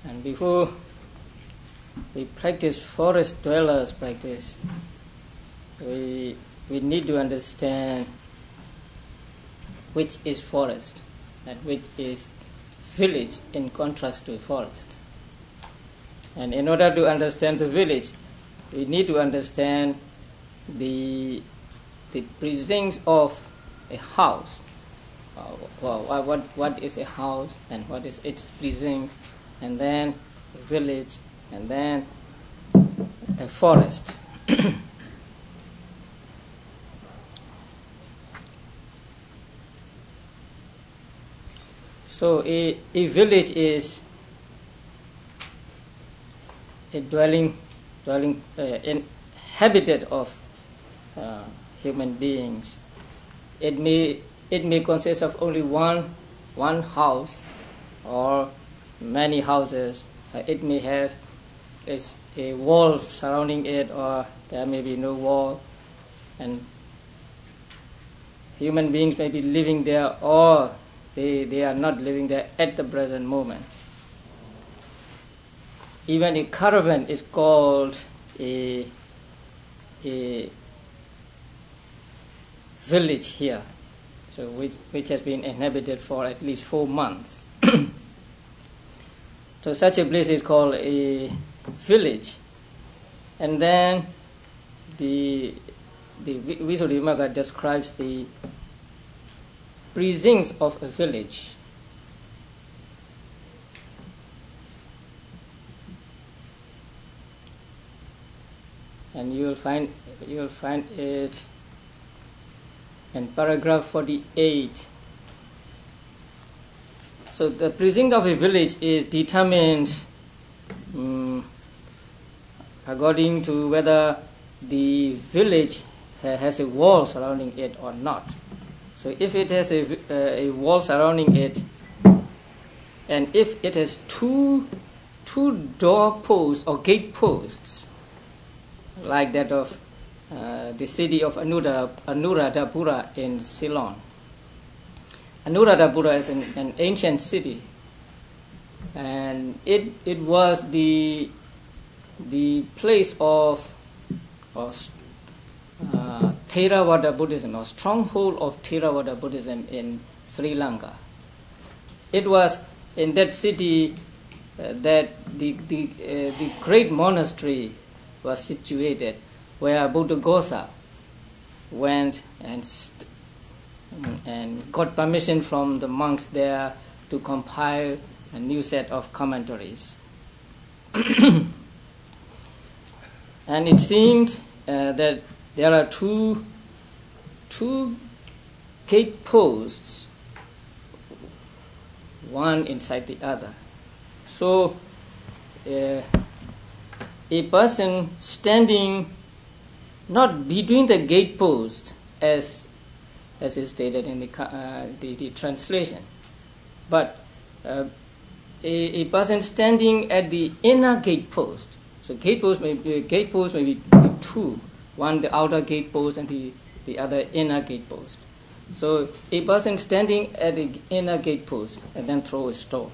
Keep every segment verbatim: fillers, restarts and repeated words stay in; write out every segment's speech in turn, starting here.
And before we practice forest dwellers practice, we we need to understand which is forest and which is village in contrast to forest. And in order to understand the village, we need to understand the the precincts of a house. Uh, well, what what is a house and what is its precinct, and then a village, and then a forest. So a, a village is a dwelling, dwelling uh, inhabited of uh, human beings. It may it may consist of only one one house or many houses. Uh, it may have a, a wall surrounding it, or there may be no wall, and human beings may be living there, or they they are not living there at the present moment. Even a caravan is called a a village here, so which which has been inhabited for at least four months. So such a place is called a village. And then the the Visuddhimagga describes the precincts of a village. And you will find you will find it in paragraph forty-eight. So the precinct of a village is determined um, according to whether the village ha- has a wall surrounding it or not. So if it has a, uh, a wall surrounding it, and if it has two two door posts or gate posts, like that of uh, the city of Anuradha, Anuradhapura in Ceylon. Anuradhapura is an, an ancient city, and it it was the the place of, of uh, Theravada Buddhism, or stronghold of Theravada Buddhism in Sri Lanka. It was in that city uh, that the the uh, the great monastery was situated, where Buddhaghosa went and st- and got permission from the monks there to compile a new set of commentaries. And it seems uh, that there are two two gate posts, one inside the other. So uh, a person standing not between the gate posts, as as is stated in the uh, the, the translation, but uh, a, a person standing at the inner gate post. So gate post may be gate post may be two, one the outer gate post and the, the other inner gate post. So a person standing at the inner gate post and then throw a stone.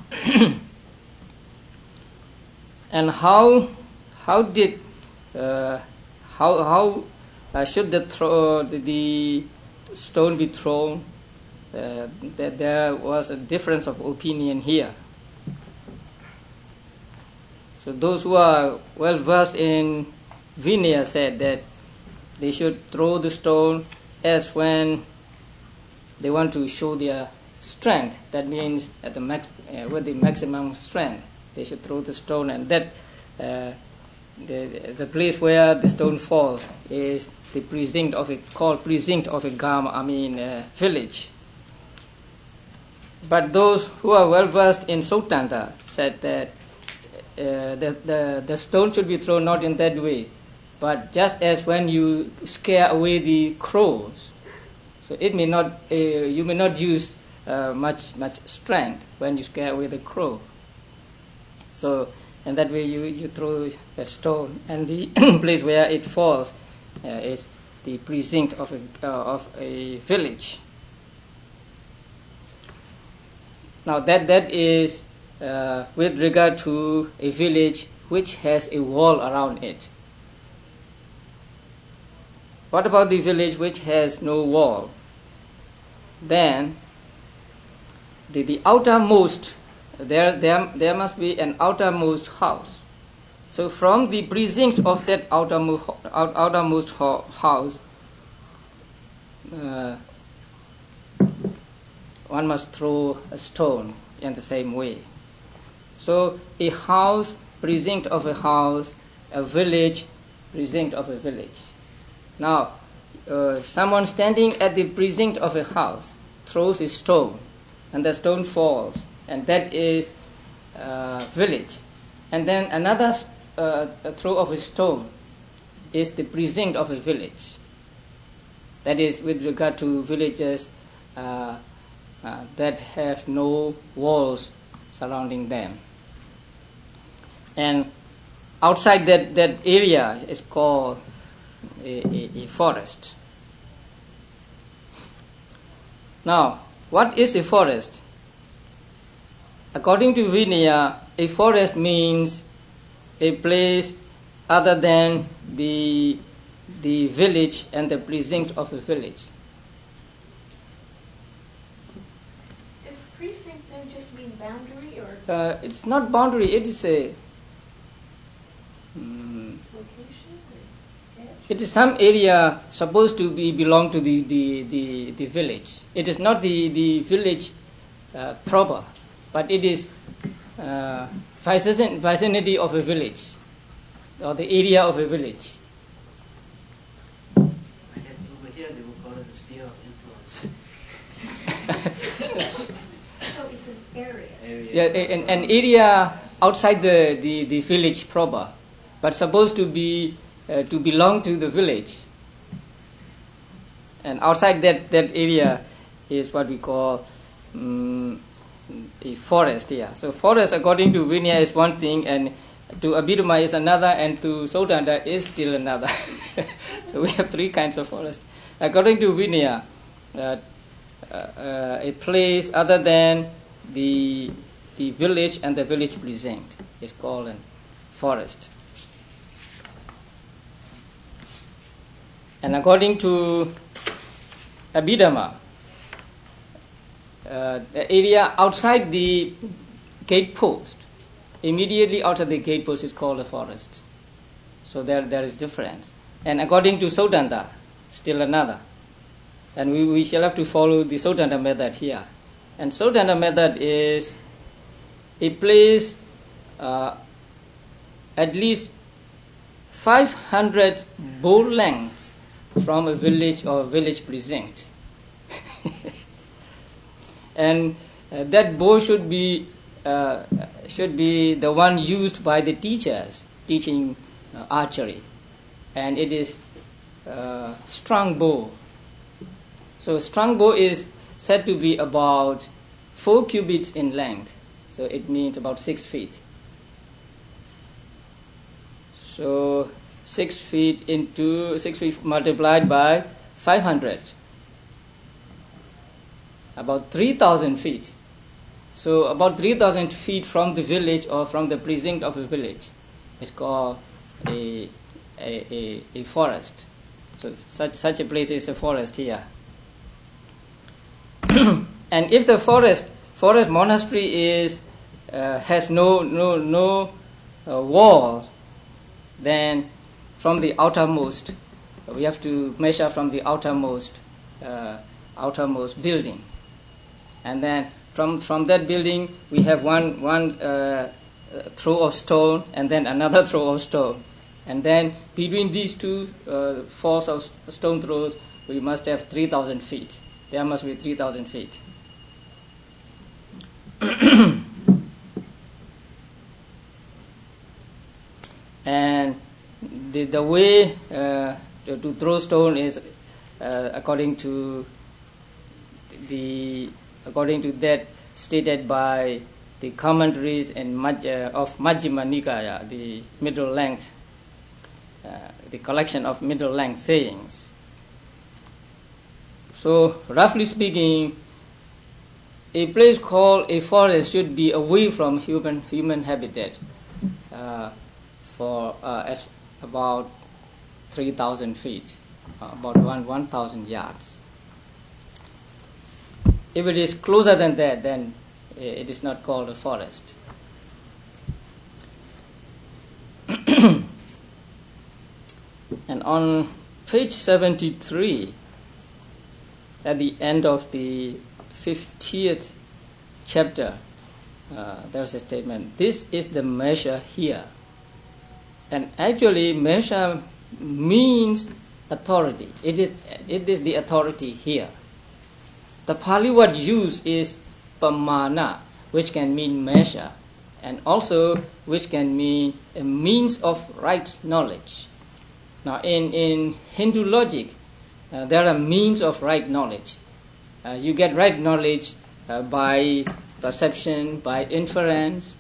And how how did uh, how how uh, should the throw the, the stone be thrown? Uh, that there was a difference of opinion here. So those who are well versed in Vinaya said that they should throw the stone as when they want to show their strength. That means at the max uh, with the maximum strength they should throw the stone, and that uh, the the place where the stone falls is the precinct of a called precinct of a gama, I mean uh, village. But those who are well versed in Sotanta said that uh, the, the the stone should be thrown not in that way, but just as when you scare away the crows. So it may not uh, you may not use uh, much much strength when you scare away the crow. So and that way you, you throw a stone, and the place where it falls uh, is the precinct of a uh, of a village. Now that that is uh, with regard to a village which has a wall around it. What about the village which has no wall? Then the, the outermost, there, there, there must be an outermost house. So from the precinct of that outermost, out, outermost ho- house, uh, one must throw a stone in the same way. So a house, precinct of a house, a village, precinct of a village. Now, uh, someone standing at the precinct of a house throws a stone, and the stone falls, and that is uh, village. And then another uh, throw of a stone is the precinct of a village. That is with regard to villages uh, uh, that have no walls surrounding them. And outside that, that area is called a, a, a forest. Now, what is a forest? According to Vinaya, a forest means a place other than the, the village and the precinct of a village. Does precinct then just mean boundary, or Uh, it's not boundary, it is a mm, location, or edge? it is some area supposed to be belong to the, the, the, the village. It is not the, the village uh, proper, but it is uh, vicin- vicinity of a village or the area of a village. I guess over here they will call it the sphere of influence. So it's an area. Area. Yeah, a- an, an area outside the, the, the village proper, but supposed to be uh, to belong to the village. And outside that, that area is what we call um, a forest. Yeah. So forest, according to Vinaya, is one thing, and to Abhidhamma is another, and to Sotanda is still another. So we have three kinds of forest. According to Vinaya, uh, uh, a place other than the the village and the village precinct is called a forest. And according to Abhidhamma, uh, the area outside the gate post, immediately outside the gate post, is called a forest. So there there is difference. And according to Sotanda, still another. And we, we shall have to follow the Sotanda method here. And Sotanda method is a place uh, at least five hundred bow lengths from a village or village precinct. And uh, that bow should be uh, should be the one used by the teachers teaching uh, archery, and it is uh, strong bow. So strong bow is said to be about four cubits in length, so it means about six feet. So six feet into six feet multiplied by five hundred, about three thousand feet. So about three thousand feet from the village or from the precinct of a village is called a a, a, a forest. So such such a place is a forest here. And if the forest forest monastery is uh, has no no no uh, wall, then from the outermost we have to measure from the outermost uh, outermost building, and then from from that building we have one one uh, throw of stone, and then another throw of stone, and then between these two uh, falls of stone throws we must have three thousand feet. There must be three thousand feet. And the the way uh, to, to throw stone is uh, according to the according to that stated by the commentaries in Maj, uh, of Majjhima Nikaya, the middle length, uh, the collection of middle length sayings. So roughly speaking, a place called a forest should be away from human human habitat uh, for uh, as about three thousand feet, uh, about one one thousand yards. If it is closer than that, then it is not called a forest. And on page seventy-three, at the end of the fiftieth chapter, uh, there's a statement, this is the measure here. And actually, measure means authority. It is, it is the authority here. The Pali word used is pamana, which can mean measure, and also which can mean a means of right knowledge. Now, in, in Hindu logic, uh, there are means of right knowledge. Uh, you get right knowledge uh, by perception, by inference,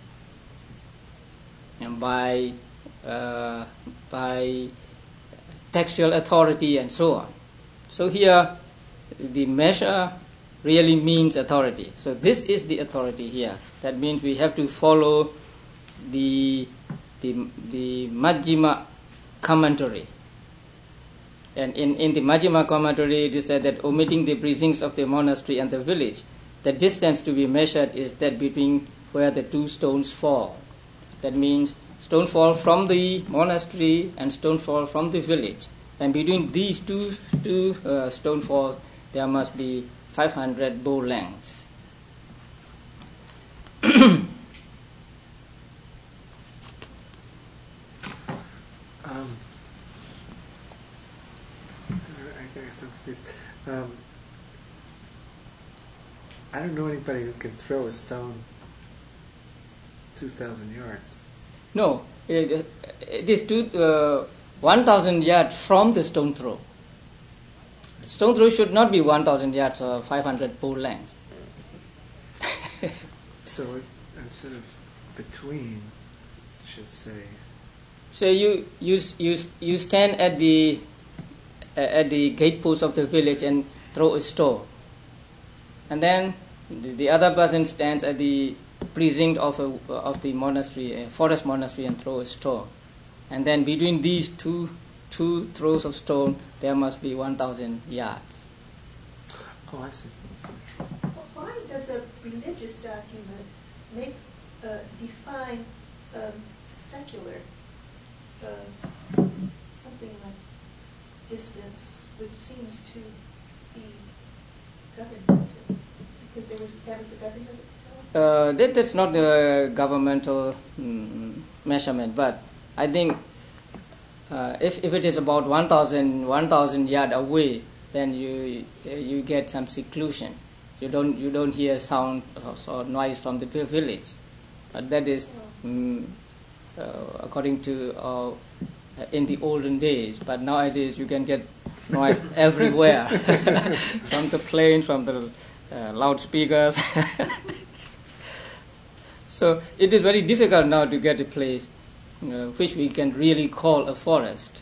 and by uh, by textual authority, and so on. So here, the measure really means authority. So this is the authority here. That means we have to follow the the the Majjhima commentary. And in, in the Majjhima commentary, it is said that omitting the precincts of the monastery and the village, the distance to be measured is that between where the two stones fall. That means stone fall from the monastery and stone fall from the village. And between these two, two uh, stone falls, there must be five hundred bow lengths. um, I guess I'm confused. Um, I don't know anybody who can throw a stone two thousand yards. No, it, it is two, uh, one thousand yards from the stone throw. Stone throw should not be one thousand yards or five hundred bow lengths. So it, instead of between, it should say. So you you you you stand at the uh, at the gatepost of the village and throw a stone, and then the, the other person stands at the precinct of a, of the monastery, a forest monastery, and throw a stone, and then between these two two throws of stone, there must be one thousand yards. Oh, I see. Why does a religious document make uh, define um, secular uh, something like distance, which seems to be governmental? Because there was that was the government. Uh, that, that's not the governmental mm, measurement, but I think uh, if if it is about one thousand one thousand yard away, then you you get some seclusion. You don't you don't hear sound or noise from the village. But that is mm, uh, according to uh, in the olden days. But nowadays you can get noise everywhere from the planes, from the uh, loudspeakers. So it is very difficult now to get a place uh, which we can really call a forest.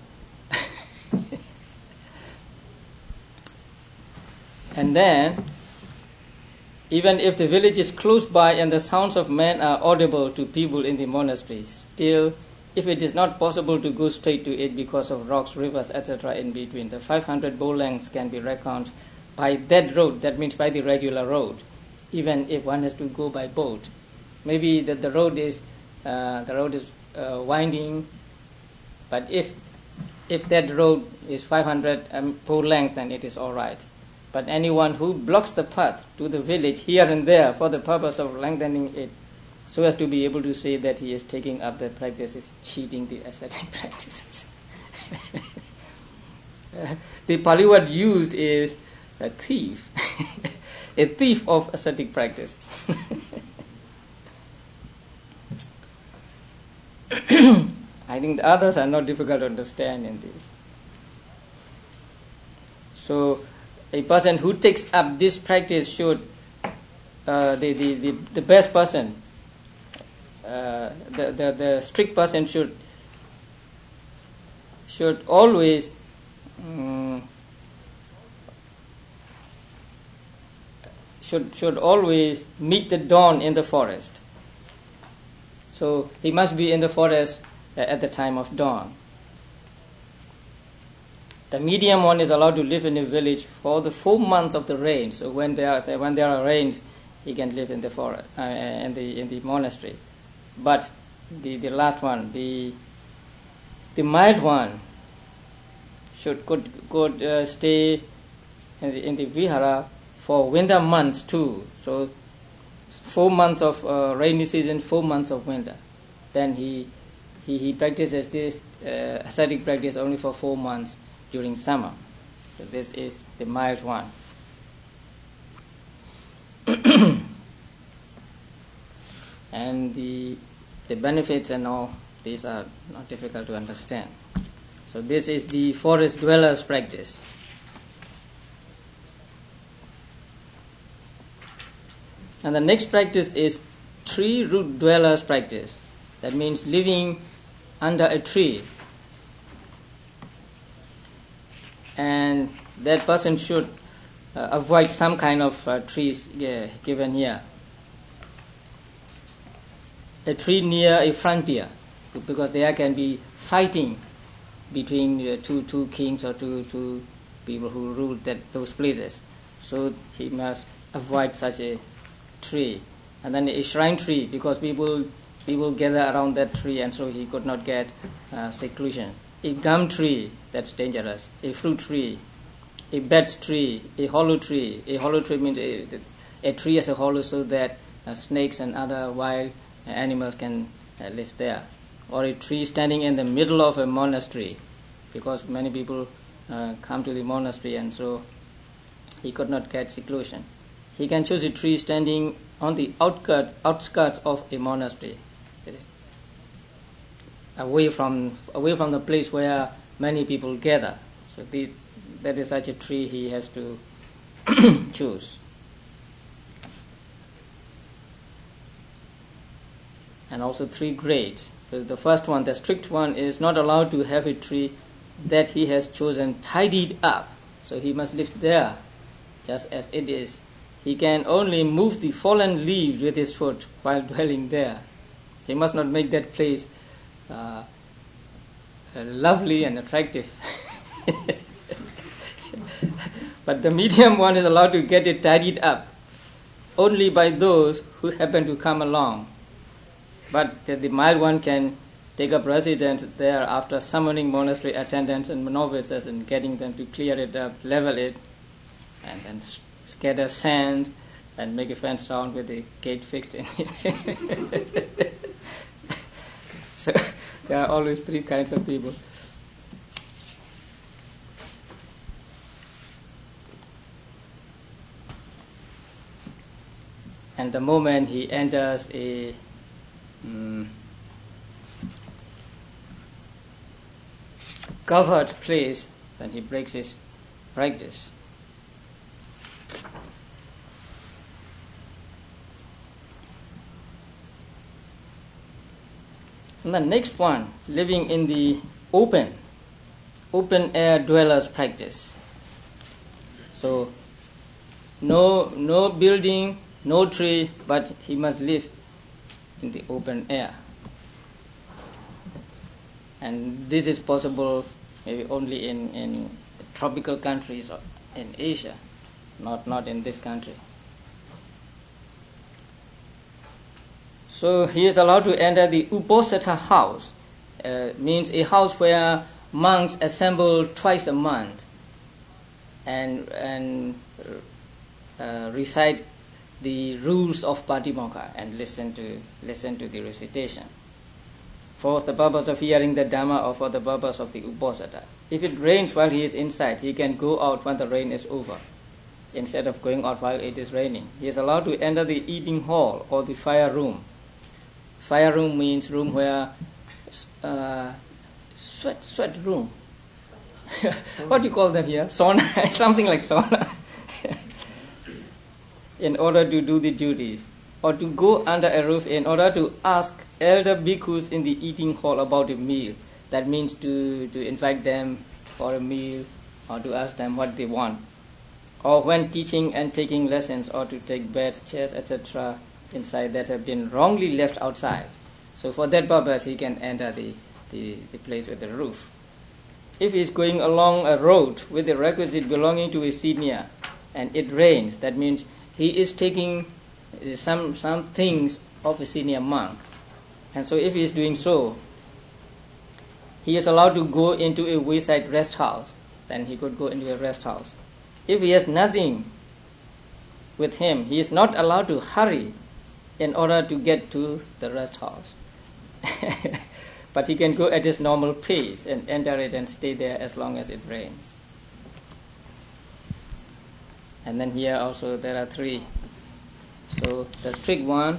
And then, even if the village is close by and the sounds of men are audible to people in the monastery, still, if it is not possible to go straight to it because of rocks, rivers, et cetera in between, the five hundred bow lengths can be reckoned by that road, that means by the regular road, even if one has to go by boat. Maybe that the road is uh, the road is uh, winding, but if if that road is five hundred um, bow length, then it is all right. But anyone who blocks the path to the village here and there for the purpose of lengthening it, so as to be able to say that he is taking up the practice, is cheating the ascetic practices. The Pali word used is a thief, a thief of ascetic practice. I think the others are not difficult to understand in this. So, a person who takes up this practice should, uh, the, the, the, the best person, uh, the, the, the strict person should should always um, should should always meet the dawn in the forest. So he must be in the forest at the time of dawn. The medium one is allowed to live in a village for the four months of the rain. So when there are, when there are rains, he can live in the forest, uh, in the in the monastery. But the, the last one, the the mild one, should could could uh, stay in the, in the vihara for winter months too. So four months of uh, rainy season, four months of winter. Then he he, he practices this uh, ascetic practice only for four months during summer. So this is the mild one. And the the benefits and all these are not difficult to understand. So this is the forest dwellers practice. And the next practice is tree root dwellers practice. That means living under a tree. And that person should uh, avoid some kind of uh, trees uh, given here. A tree near a frontier, because there can be fighting between uh, two two kings or two two people who rule that those places. So he must avoid such a tree. And then a shrine tree, because people people gather around that tree, and so he could not get uh, seclusion. A gum tree, that's dangerous. A fruit tree, a birch tree, a hollow tree. A hollow tree means a, a tree as a hollow, so that uh, snakes and other wild animals can uh, live there. Or a tree standing in the middle of a monastery, because many people uh, come to the monastery, and so he could not get seclusion. He can choose a tree standing on the outskirts, outskirts of a monastery, away from away from the place where many people gather. So the, that is such a tree he has to choose. And also three grades. So the first one, the strict one, is not allowed to have a tree that he has chosen tidied up. So he must live there just as it is. He can only move the fallen leaves with his foot while dwelling there. He must not make that place uh, uh, lovely and attractive. But the medium one is allowed to get it tidied up only by those who happen to come along. But the, the mild one can take up residence there after summoning monastery attendants and novices and getting them to clear it up, level it, and then scatter sand and make a fence round with the gate fixed in it. So there are always three kinds of people. And the moment he enters a um, covered place, then he breaks his practice. And the next one, living in the open, open air dwellers practice. So, no, no building, no tree, but he must live in the open air. And this is possible maybe only in, in tropical countries or in Asia, not, not in this country. So he is allowed to enter the Uposatha house, uh, means a house where monks assemble twice a month and and uh, recite the rules of Patimokkha and listen to listen to the recitation for the purpose of hearing the Dhamma or for the purpose of the Uposatha. If it rains while he is inside, he can go out when the rain is over, instead of going out while it is raining. He is allowed to enter the eating hall or the fire room. Fire room means room where uh, sweat sweat room. What do you call them here? Sauna, something like sauna. In order to do the duties, or to go under a roof in order to ask elder bhikkhus in the eating hall about a meal. That means to, to invite them for a meal or to ask them what they want. or when teaching and taking lessons, or to take beds, chairs, et cetera inside that have been wrongly left outside. So for that purpose, he can enter the, the, the place with the roof. If he is going along a road with the requisite belonging to a senior and it rains, that means he is taking some, some things of a senior monk. And so if he is doing so, he is allowed to go into a wayside rest house. Then he could go into a rest house. If he has nothing with him, he is not allowed to hurry in order to get to the rest house. But he can go at his normal pace and enter it and stay there as long as it rains. And then here also there are three. So the strict one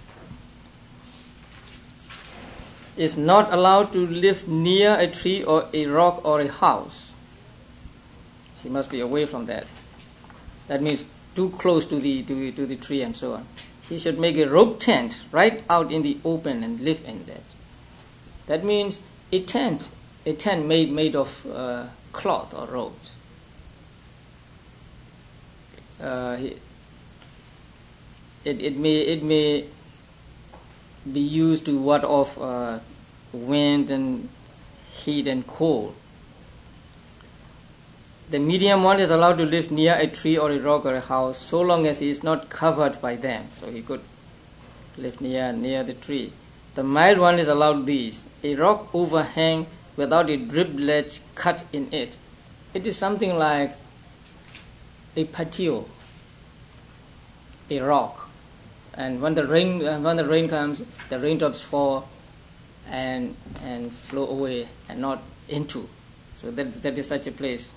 is not allowed to live near a tree or a rock or a house. She must be away from that. That means too close to the to, to the tree and so on. He should make a rope tent right out in the open and live in that. That means a tent, a tent made made of uh, cloth or ropes. Uh, it it may it may be used to ward off uh, wind and heat and cold. The medium one is allowed to live near a tree or a rock or a house, so long as he is not covered by them. So he could live near near the tree. The mild one is allowed these: a rock overhang without a drip ledge cut in it. It is something like a patio, a rock, and when the rain uh, when the rain comes, the raindrops fall and and flow away and not into. So that that is such a place.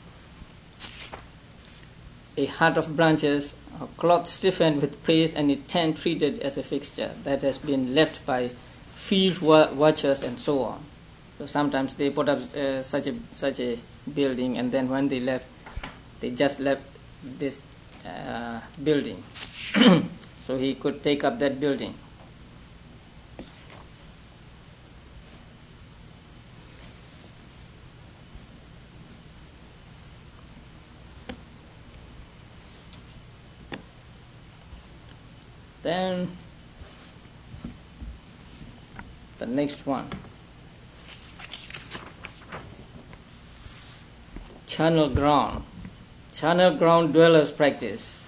A hut of branches, a cloth stiffened with paste, and a tent treated as a fixture that has been left by field watchers and so on. So sometimes they put up uh, such a such a building, and then when they left, they just left this uh, building. So he could take up that building. Then the next one, charnel ground. Charnel ground dwellers practice.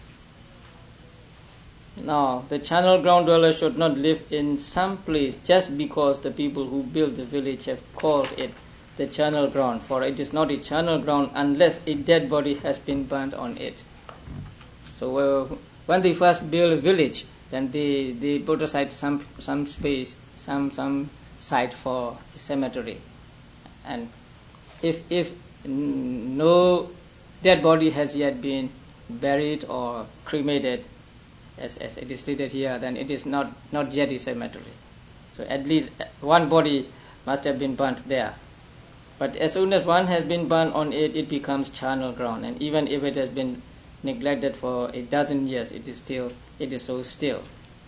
Now, the charnel ground dwellers should not live in some place just because the people who built the village have called it the charnel ground, for it is not a charnel ground unless a dead body has been burnt on it. So uh, when they first build a village, then they, they put aside some some space, some some site for a cemetery. And if if no dead body has yet been buried or cremated, as, as it is stated here, then it is not, not yet a cemetery. So at least one body must have been burnt there. But as soon as one has been burnt on it, it becomes charnel ground. And even if it has been neglected for a dozen years, it is still it is so still.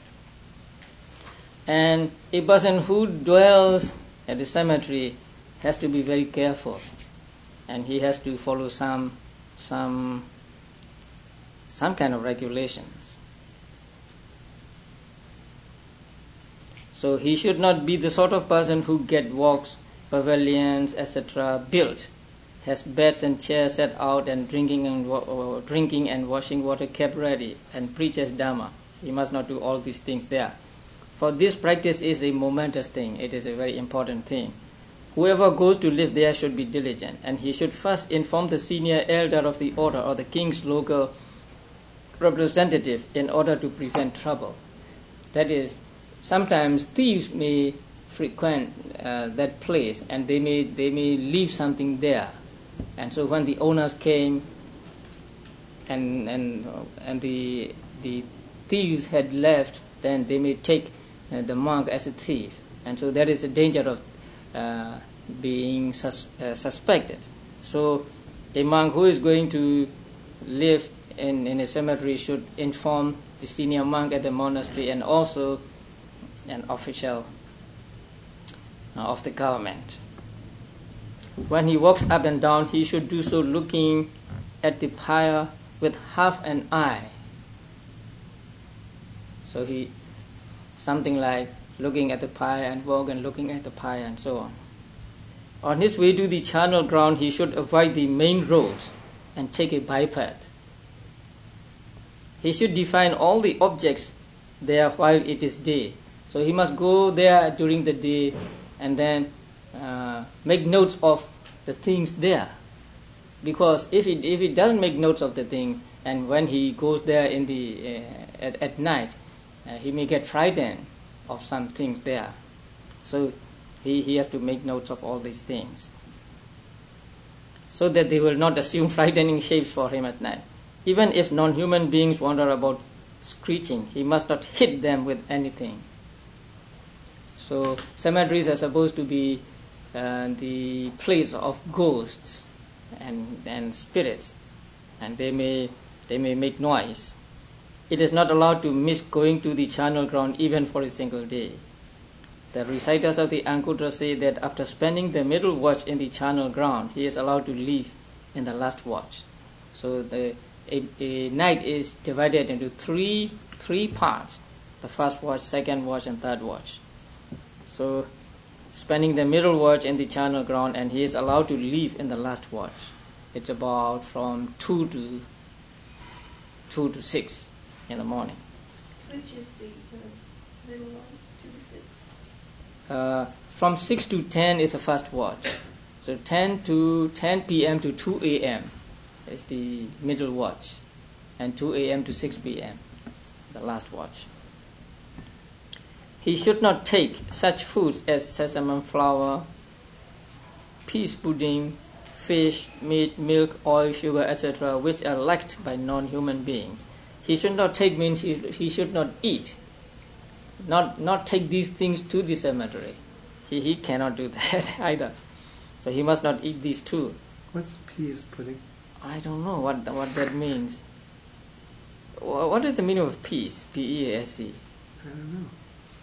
And a person who dwells at the cemetery has to be very careful, and he has to follow some some some kind of regulations. So he should not be the sort of person who get walks, pavilions, et cetera built, has beds and chairs set out, and drinking and wa- drinking and washing water kept ready, and preaches Dhamma. He must not do all these things there. For this practice is a momentous thing. It is a very important thing. Whoever goes to live there should be diligent, and he should first inform the senior elder of the order or the king's local representative in order to prevent trouble. That is, sometimes thieves may frequent uh, that place, and they may they may leave something there. And so when the owners came and and and the the thieves had left, then they may take uh, the monk as a thief, and so there is the danger of uh, being sus- uh, suspected. So a monk who is going to live in, in a cemetery should inform the senior monk at the monastery and also an official uh, of the government. When he walks up and down, he should do so looking at the pyre with half an eye. So he, something like looking at the pyre and walk and looking at the pyre and so on. On his way to the charnel ground, he should avoid the main roads and take a bypath. He should define all the objects there while it is day. So he must go there during the day and then uh, make notes of the things there. Because if he, if he doesn't make notes of the things, and when he goes there in the uh, at, at night, uh, he may get frightened of some things there. So he, he has to make notes of all these things, so that they will not assume frightening shapes for him at night. Even if non-human beings wander about screeching, he must not hit them with anything. So cemeteries are supposed to be uh, the place of ghosts and, and spirits, and they may they may make noise. It is not allowed to miss going to the charnel ground even for a single day. The reciters of the Ankutra say that after spending the middle watch in the charnel ground, he is allowed to leave in the last watch. So the a, a night is divided into three three parts: the first watch, second watch, and third watch. So spending the middle watch in the charnel ground, and he is allowed to leave in the last watch. It's about from two to two to six in the morning. Which is the uh, middle one, two to six? Uh, from six to ten is the first watch. So ten to ten p.m. to two a.m. is the middle watch, and two a.m. to six p.m. the last watch. He should not take such foods as sesame flour, peas pudding, fish, meat, milk, oil, sugar, et cetera, which are liked by non-human beings. He should not take means he, he should not eat. Not not take these things to the cemetery. He he cannot do that either. So he must not eat these too. What's peas pudding? I don't know what what that means. Wha- What is the meaning of peas? P E A S E. I don't know.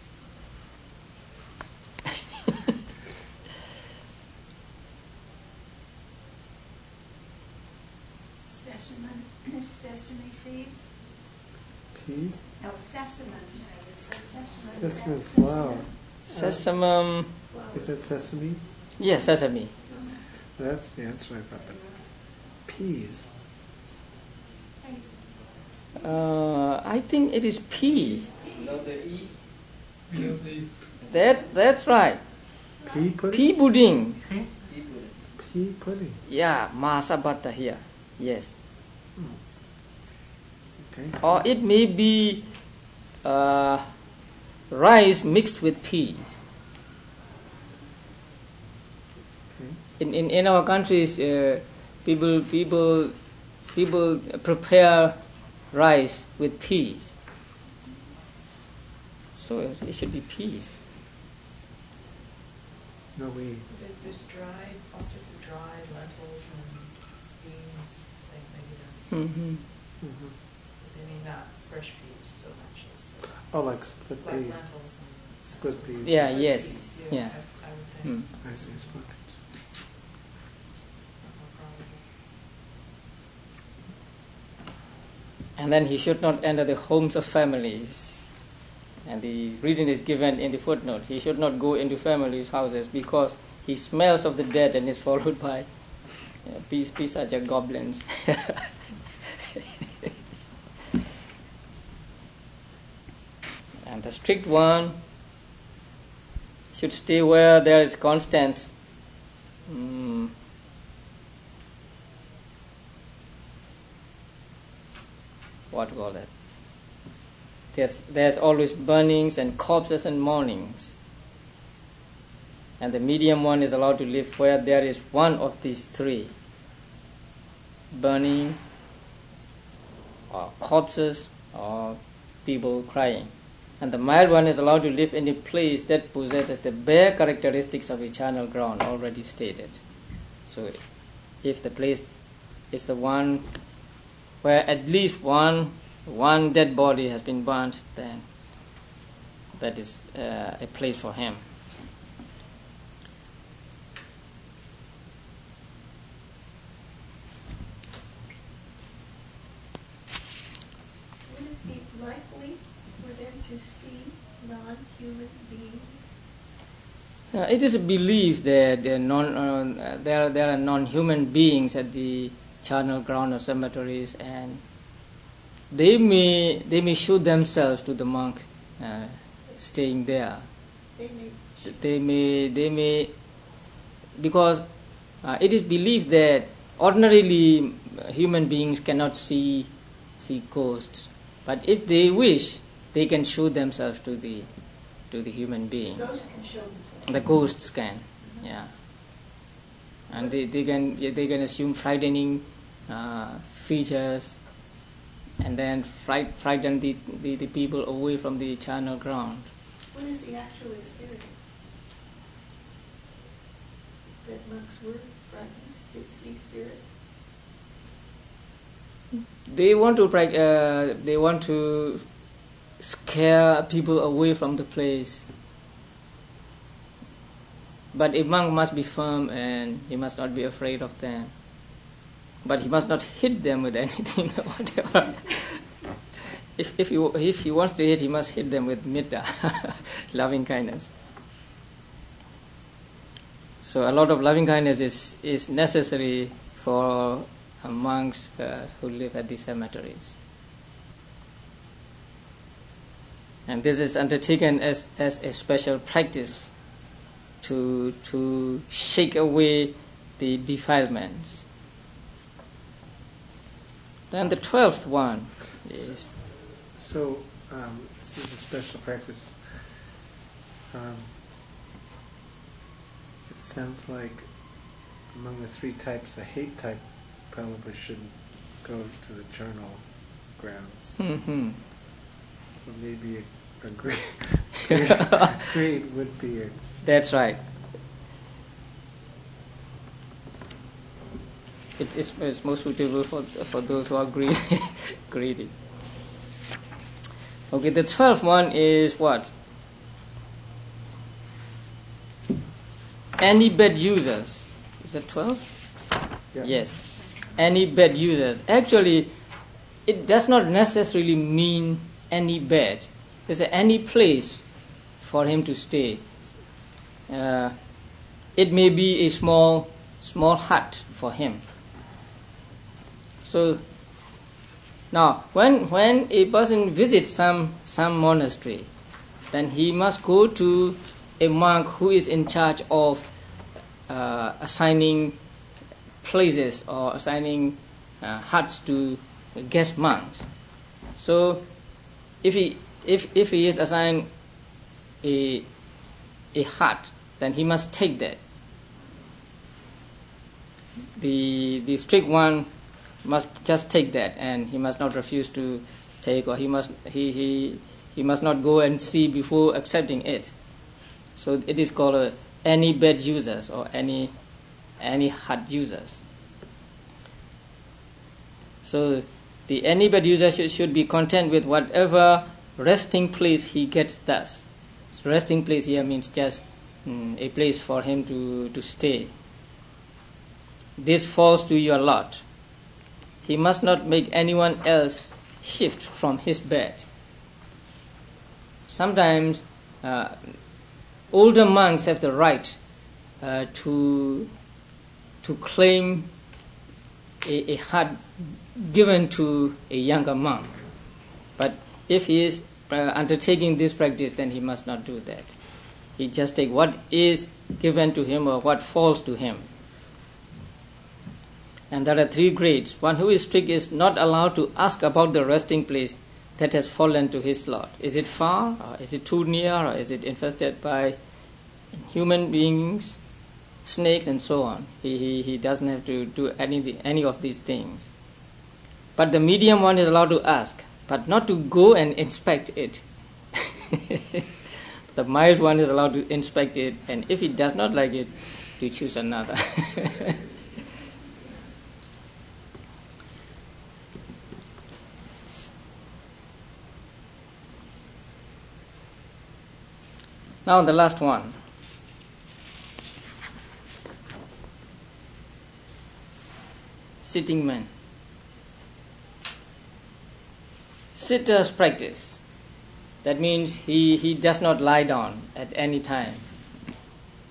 Sesame, sesame seeds? Peas? Oh, sesame. Sesame. Sesame flour. Sesame. Is that sesame? Yes, sesame. That's the answer I thought. But peas. Uh, I think it is pea. Without the E, That that's right. Pea pudding? Pea pudding. E pudding. Pea pudding. Yeah, masa butter here. Yes. Okay. Or it may be uh, rice mixed with peas. Okay. In in, in our countries, uh, people people people prepare rice with peas. So it, it should be peas. No, we. There- There's dried, all sorts of dried lentils and beans, things maybe that's, Mm-hmm. Mhm. but they mean not fresh peas so much as uh, Oh, like split like pea. lentils and. Split that sort of- peas. Yeah, split yes, peas, yeah. I, I would think. Mm. I see. Split peas. More probable. And then he should not enter the homes of families. And the reason is given in the footnote. He should not go into families' houses because he smells of the dead and is followed by uh, peace, peace, such a goblins. And the strict one should stay where there is constant mm, what to call that? There's, there's always burnings and corpses and mournings. And the medium one is allowed to live where there is one of these three: burning, or corpses, or people crying. And the mild one is allowed to live in a place that possesses the bare characteristics of eternal ground already stated. So if the place is the one where at least one one dead body has been burnt, then that is uh, a place for him. Uh, it is a belief that there are, non, uh, there, there are non-human beings at the charnel ground or cemeteries, and they may they may show themselves to the monk uh, staying there. They may, They may they may because uh, it is believed that ordinarily uh, human beings cannot see see ghosts, but if they wish, they can show themselves to the to the human being. ghosts can show themselves. The ghosts can, yeah, and they, they can yeah, they can assume frightening uh, features, and then fright, frighten the, the, the people away from the charnel ground. What is the actual experience? That monks were frightened? It's the spirits? They want to prac- uh, they want to scare people away from the place. But a monk must be firm and he must not be afraid of them. But he must not hit them with anything or whatever. if, if, he, if he wants to hit, he must hit them with metta, loving kindness. So a lot of loving kindness is, is necessary for uh, monks uh, who live at the cemeteries. And this is undertaken as, as a special practice to to shake away the defilements. Then the twelfth one is... So, um, this is a special practice. Um, it sounds like among the three types, the hate type probably shouldn't go to the charnel grounds. Mm-hmm. Or maybe a, a greed, greed, greed would be a... That's right. It is it's most suitable for for those who are greedy. greedy. Okay, the twelfth one is what? Any bad users. Is that twelve? Yeah. Yes. Any bad users. Actually, it does not necessarily mean any bed. It's any place for him to stay. Uh, it may be a small small hut for him. So now when when a person visits some some monastery, then he must go to a monk who is in charge of uh, assigning places or assigning uh, huts to guest monks. So if he if if he is assigned a a hut, then he must take that. The the strict one must just take that, and he must not refuse to take, or he must he he he must not go and see before accepting it. So it is called a, any bed users or any any hut users. So the any bed user should, should be content with whatever resting place he gets thus. So resting place here means just mm, a place for him to, to stay. This falls to your lot. He must not make anyone else shift from his bed. Sometimes uh, older monks have the right uh, to to claim a, a hut given to a younger monk. But if he is uh, undertaking this practice, then he must not do that. He just take what is given to him or what falls to him. And there are three grades. One who is strict is not allowed to ask about the resting place that has fallen to his lot. Is it far, or is it too near, or is it infested by human beings, snakes, and so on? He, he, he doesn't have to do any, any of these things. But the medium one is allowed to ask, but not to go and inspect it. The mild one is allowed to inspect it, and if he does not like it, to choose another. Now the last one. Sitting man. Sitter's practice. That means he, he does not lie down at any time.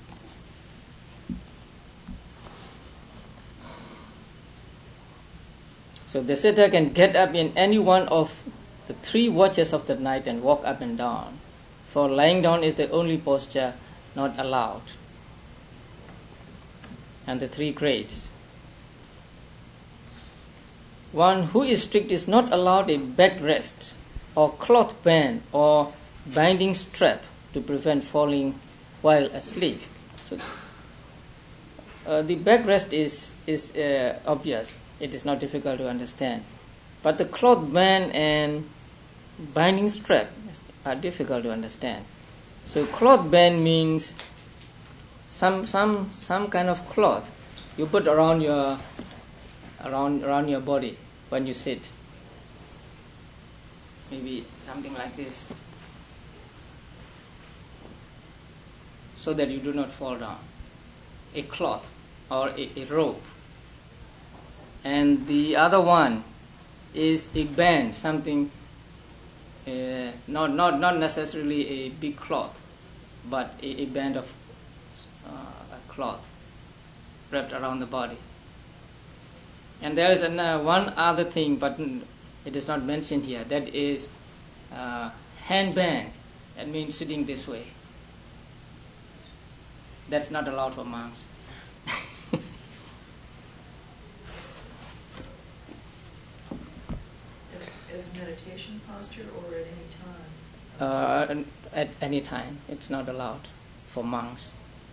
So the sitter can get up in any one of the three watches of the night and walk up and down. For lying down is the only posture not allowed. And the three grades. One who is strict is not allowed a backrest or cloth band or binding strap to prevent falling while asleep. So uh, the backrest is, is uh, obvious. It is not difficult to understand. But the cloth band and binding strap are difficult to understand. So cloth band means some some some kind of cloth you put around your around around your body when you sit. Maybe something like this, so that you do not fall down. A cloth or a, a rope. And the other one is a band, something uh, not not not necessarily a big cloth, but a, a band of uh, a cloth wrapped around the body. And there is an, uh, one other thing, but it is not mentioned here. That is uh, handband. That means sitting this way. That's not allowed for monks. As a meditation posture or at any time? Uh, at any time. It's not allowed for monks.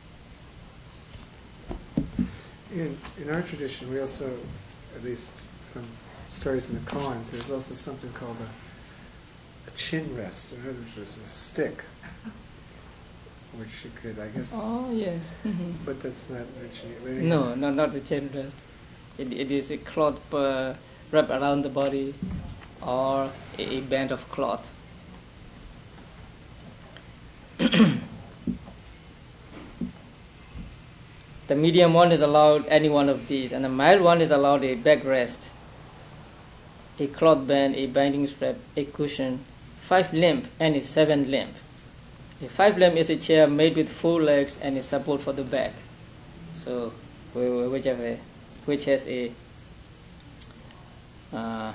In in our tradition, we also, at least from stories in the koans, there's also something called a, a chin rest. In other words, there's a stick, which you could, I guess. Oh yes. But that's not mentioned. No, no, not the chin rest. It, it is a cloth uh, wrapped around the body, or a, a band of cloth. The medium one is allowed any one of these, and the mild one is allowed a backrest, a cloth band, a binding strap, a cushion, five limb, and a seven limb. A five limb is a chair made with four legs and a support for the back. So, whichever, which has a uh,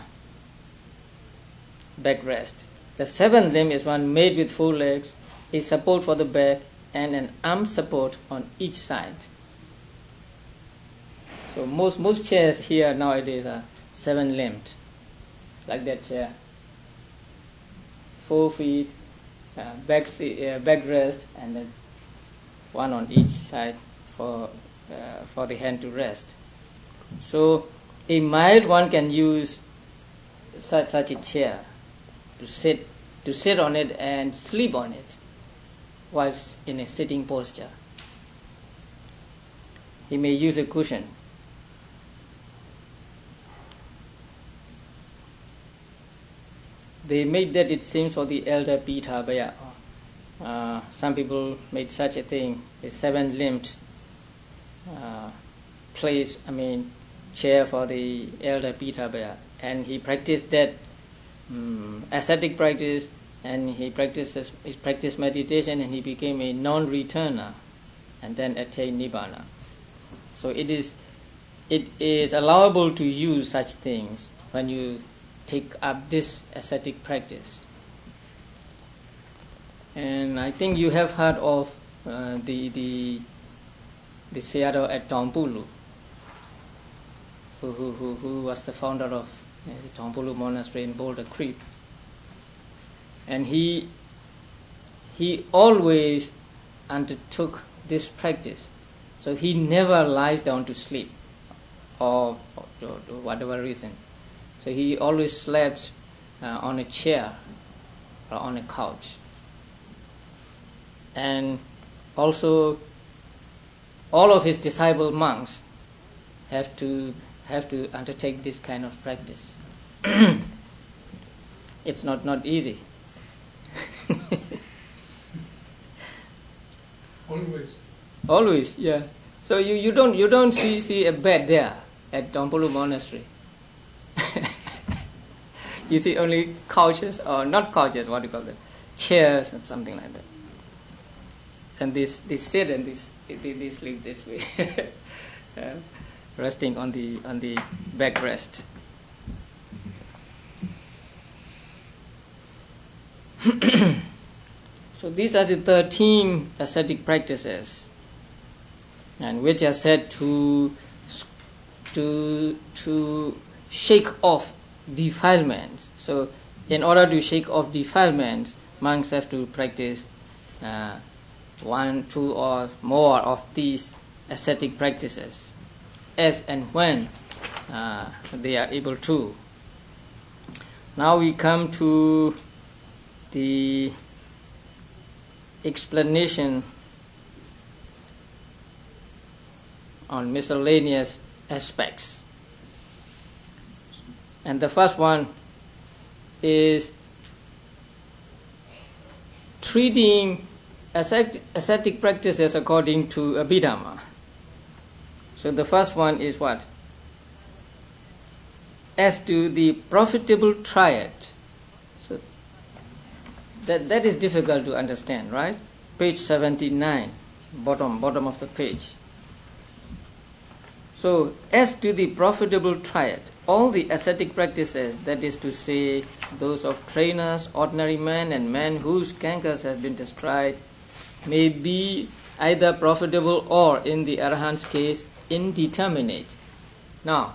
backrest. The seven limb is one made with four legs, a support for the back, and an arm support on each side. So most most chairs here nowadays are seven limbed, like that chair. Four feet, uh, back seat, uh, backrest, and then one on each side for uh, for the hand to rest. So a mild one can use such such a chair to sit to sit on it and sleep on it whilst in a sitting posture. He may use a cushion. They made that, it seems, for the elder Pithabhaya. Uh, some people made such a thing, a seven-limbed uh, place, I mean, chair for the elder Pithabhaya. And he practiced that um, ascetic practice, and he practiced, he practiced meditation, and he became a non-returner, and then attained Nibbana. So it is, it is allowable to use such things when you take up this ascetic practice. And I think you have heard of uh, the the the Sayadaw at Taungpulu, who, who who who was the founder of uh, the Taungpulu monastery in Boulder Creek. And he he always undertook this practice, so he never lies down to sleep, or, or to, to whatever reason. So he always slept uh, on a chair or on a couch. And also, all of his disciple monks have to have to undertake this kind of practice. It's not not easy. Always. Always, yeah. So you, you don't you don't see see a bed there at Taungpulu Monastery. You see only couches, or not couches, what do you call them, chairs and something like that. And they, they sit and they, they, they sleep this way, uh, resting on the on the backrest. So these are the thirteen ascetic practices, and which are said to to to shake off defilements. So in order to shake off defilements, monks have to practice uh, one, two, or more of these ascetic practices, as and when uh, they are able to. Now we come to the explanation on miscellaneous aspects. And the first one is treating ascetic, ascetic practices according to Abhidhamma. So the first one is what? As to the profitable triad. So that that is difficult to understand, right? Page seventy-nine, bottom bottom of the page. So as to the profitable triad, all the ascetic practices, that is to say, those of trainers, ordinary men, and men whose cankers have been destroyed, may be either profitable or, in the Arahant's case, indeterminate. Now,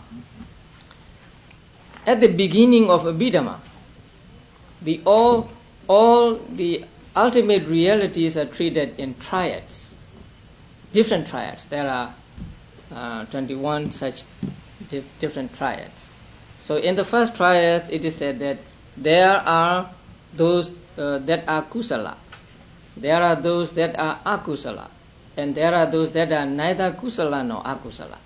at the beginning of Abhidhamma, the all all the ultimate realities are treated in triads, different triads. There are uh, twenty-one such di- different triads. So in the first triad, it is said that there are those uh, that are kusala, there are those that are akusala, and there are those that are neither kusala nor akusala.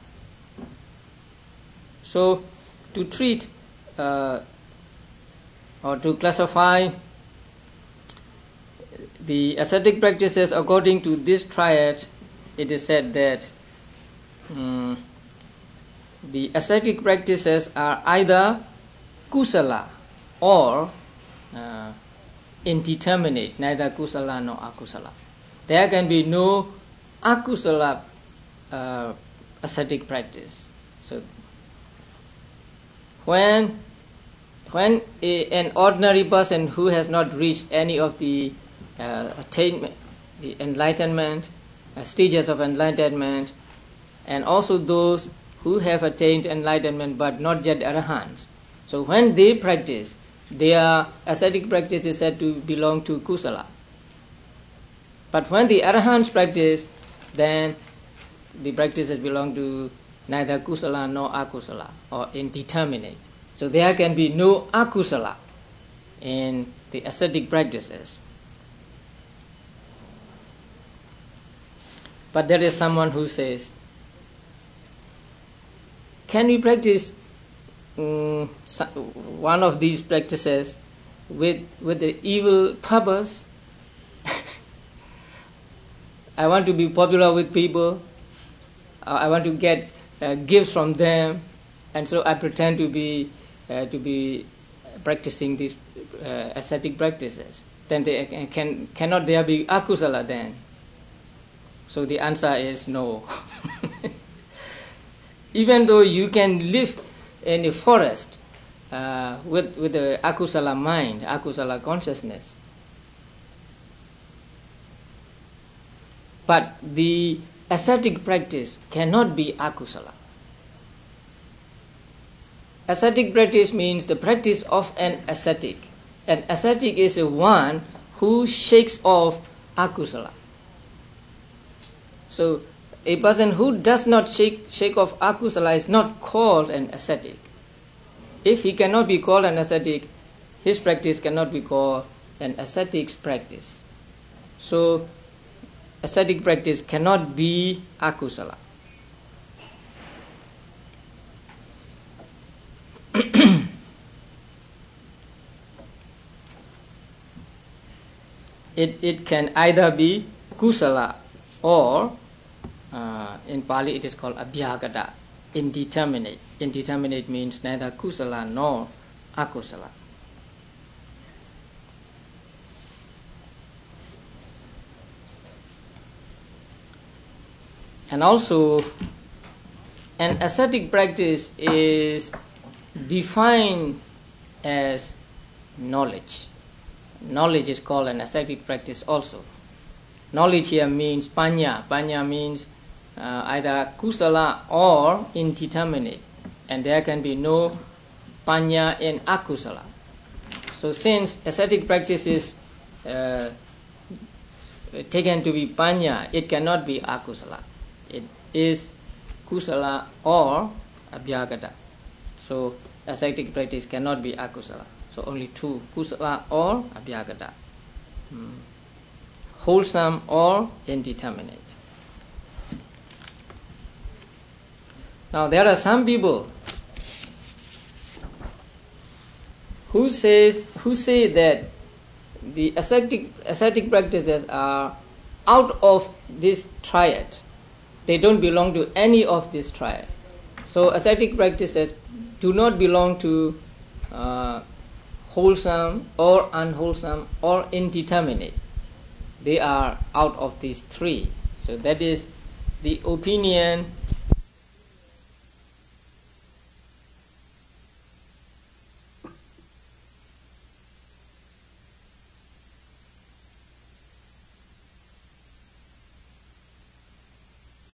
So to treat uh, or to classify the ascetic practices according to this triad, it is said that um, the ascetic practices are either kusala or uh, indeterminate, neither kusala nor akusala. There can be no akusala uh, ascetic practice. So when when a, an ordinary person who has not reached any of the uh, attainment, the enlightenment, uh, stages of enlightenment, and also those who have attained enlightenment but not yet arahants. So when they practice, their ascetic practice is said to belong to kusala. But when the arahants practice, then the practices belong to neither kusala nor akusala, or indeterminate. So there can be no akusala in the ascetic practices. But there is someone who says, can we practice um, one of these practices with with the evil purpose? I want to be popular with people. I want to get uh, gifts from them, and so I pretend to be uh, to be practicing these uh, ascetic practices. Then they can cannot there be akusala then? So the answer is no. Even though you can live in a forest uh, with with the akusala mind, akusala consciousness, but the ascetic practice cannot be akusala. Ascetic practice means the practice of an ascetic. An ascetic is a one who shakes off akusala. So a person who does not shake, shake off akusala is not called an ascetic. If he cannot be called an ascetic, his practice cannot be called an ascetic's practice. So ascetic practice cannot be akusala. it, it can either be kusala or Uh, in Pali it is called abhyagata, indeterminate. Indeterminate means neither kusala nor akusala. And also, an ascetic practice is defined as knowledge. knowledge is called an ascetic practice also. Knowledge here means panya. Panya means uh, either kusala or indeterminate, and there can be no panya in akusala. So since ascetic practice is uh, taken to be panya, it cannot be akusala. It is kusala or abhyagata. So ascetic practice cannot be akusala. So only two, kusala or abhyagata. Hmm. Wholesome or indeterminate. Now there are some people who says who say that the ascetic ascetic practices are out of this triad. They don't belong to any of this triad. So ascetic practices do not belong to uh, wholesome or unwholesome or indeterminate. They are out of these three. So that is the opinion